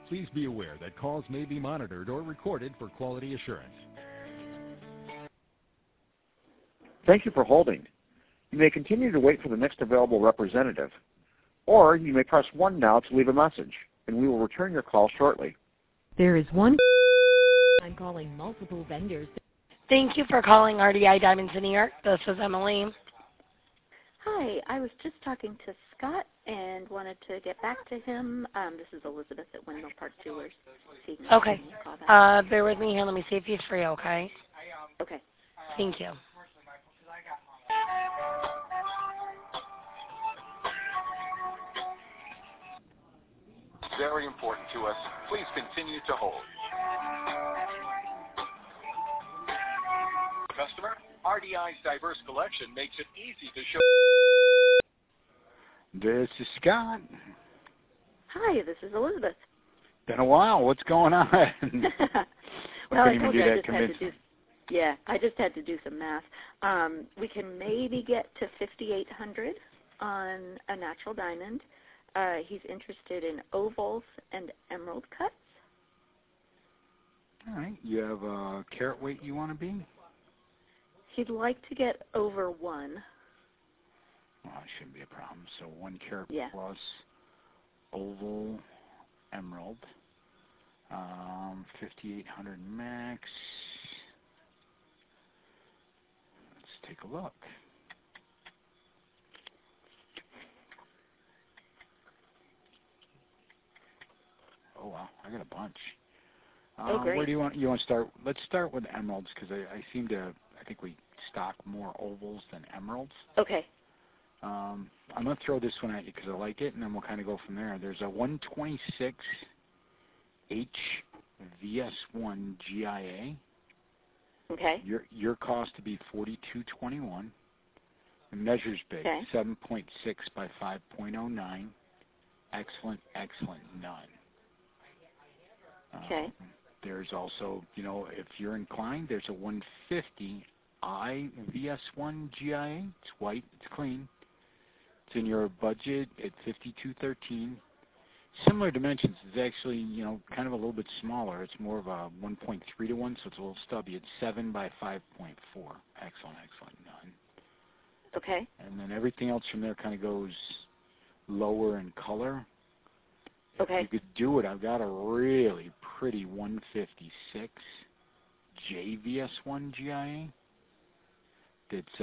Please be aware that calls may be monitored or recorded for quality assurance. Thank you for holding. You may continue to wait for the next available representative, or you may press 1 now to leave a message, and we will return your call shortly. There is one. I'm calling multiple vendors. Thank you for calling RDI Diamonds in New York. This is Emily. Hi, I was just talking to Scott and wanted to get back to him. This is Elizabeth at Windmill Park Jewelers. Okay. Bear with me here. Let me see if he's free, okay? Okay. Thank you. Very important to us. Please continue to hold. Customer, RDI's diverse collection makes it easy to show. This is Scott. Hi, this is Elizabeth. Been a while. What's going on? Well, I told you I just had to do. Yeah, I just had to do some math. We can maybe get to $5,800 on a natural diamond. He's interested in ovals and emerald cuts. All right. You have a carat weight you want to be? He'd like to get over 1. Well, it shouldn't be a problem. So 1 carat plus oval emerald, 5,800 max. Let's take a look. Oh wow, I got a bunch. Great. Where do you want to start? Let's start with emeralds because I think we stock more ovals than emeralds. Okay. I'm going to throw this one at you because I like it, and then we'll kind of go from there. There's a 126 HVS1 GIA. Okay. Your cost to be $42.21. It measures big, 7.6 by 5.09. Excellent, none. Okay. There's also, if you're inclined, there's a 150 IVS1 GIA. It's white, it's clean. It's in your budget at $52.13. Similar dimensions. It's actually, kind of a little bit smaller. It's more of a 1.3 to 1, so it's a little stubby. It's 7 by 5.4. Excellent, none. Okay. And then everything else from there kind of goes lower in color. Okay. If you could do it, I've got a really pretty 156 JVS1 GIA that's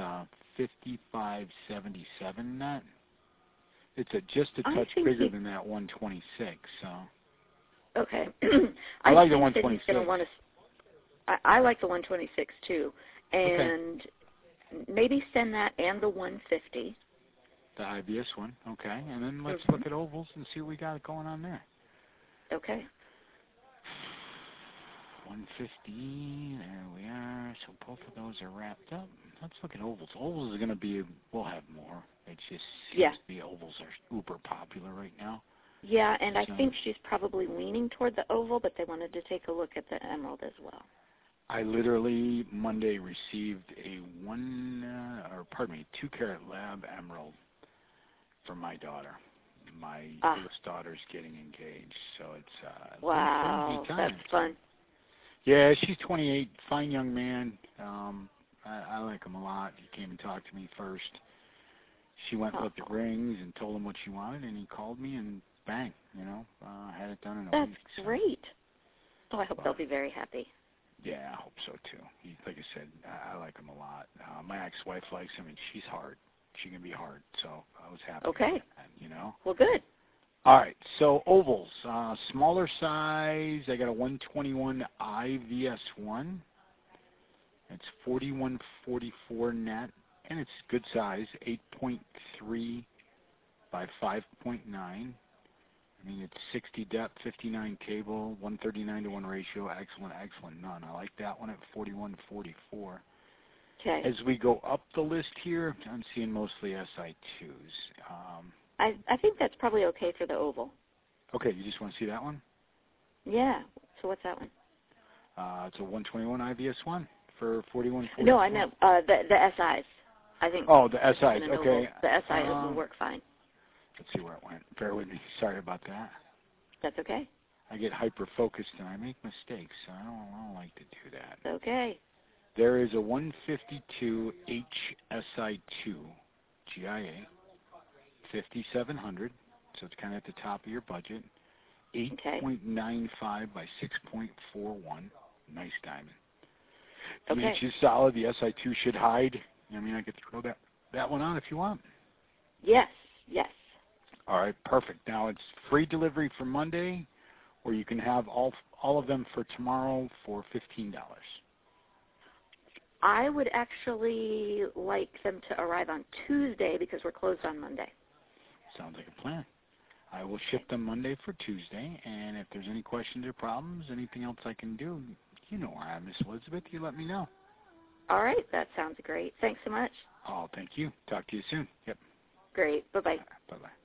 55.77 net. It's just a touch bigger than that 126. So. Okay. I like the 126. I like the 126 too, and maybe send that and the 150. The IBS one, okay. And then let's look at ovals and see what we got going on there. Okay. 150, there we are. So both of those are wrapped up. Let's look at ovals. Ovals is going to be, we'll have more. It just seems to be ovals are uber popular right now. Yeah, and I think she's probably leaning toward the oval, but they wanted to take a look at the emerald as well. I literally Monday received a 2-carat lab emerald from my daughter. My oldest daughter's getting engaged, so it's wow, that's fun. Yeah, she's 28, fine young man. I like him a lot. He came and talked to me first. She went and looked at rings and told him what she wanted, and he called me and bang, had it done in a week. That's great. Oh, I hope they'll be very happy. Yeah, I hope so too. Like I said, I like him a lot. My ex-wife likes him, and she's hard. She can be hard, so I was happy. Okay. That, Well, good. All right, so ovals, smaller size. I got a 121 IVS1. It's 41.44 net, and it's good size, 8.3 by 5.9. I mean, it's 60 depth, 59 cable, 139 to 1 ratio. Excellent, none. I like that one at 41.44. Okay. As we go up the list here, I'm seeing mostly SI2s. I think that's probably okay for the oval. Okay, you just want to see that one? Yeah. So what's that one? It's a 121 IVS1 for 41.44. No, I meant the SIs. I think. Oh, the SIs. Okay. The SI will work fine. Let's see where it went. Bear with me. Sorry about that. That's okay. I get hyper-focused and I make mistakes, so I don't like to do that. Okay. There is a 152 HSI2 GIA, 5,700, so it's kind of at the top of your budget. 8.95 by 6.41, nice diamond. The H is solid. The SI2 should hide. I mean, I could throw that one on if you want. Yes. All right, perfect. Now it's free delivery for Monday, or you can have all of them for tomorrow for $15. I would actually like them to arrive on Tuesday because we're closed on Monday. Sounds like a plan. I will ship them Monday for Tuesday, and if there's any questions or problems, anything else I can do, you know where I am, Miss Elizabeth. You let me know. All right, that sounds great. Thanks so much. Oh, thank you. Talk to you soon. Yep. Great. Bye-bye. Bye-bye.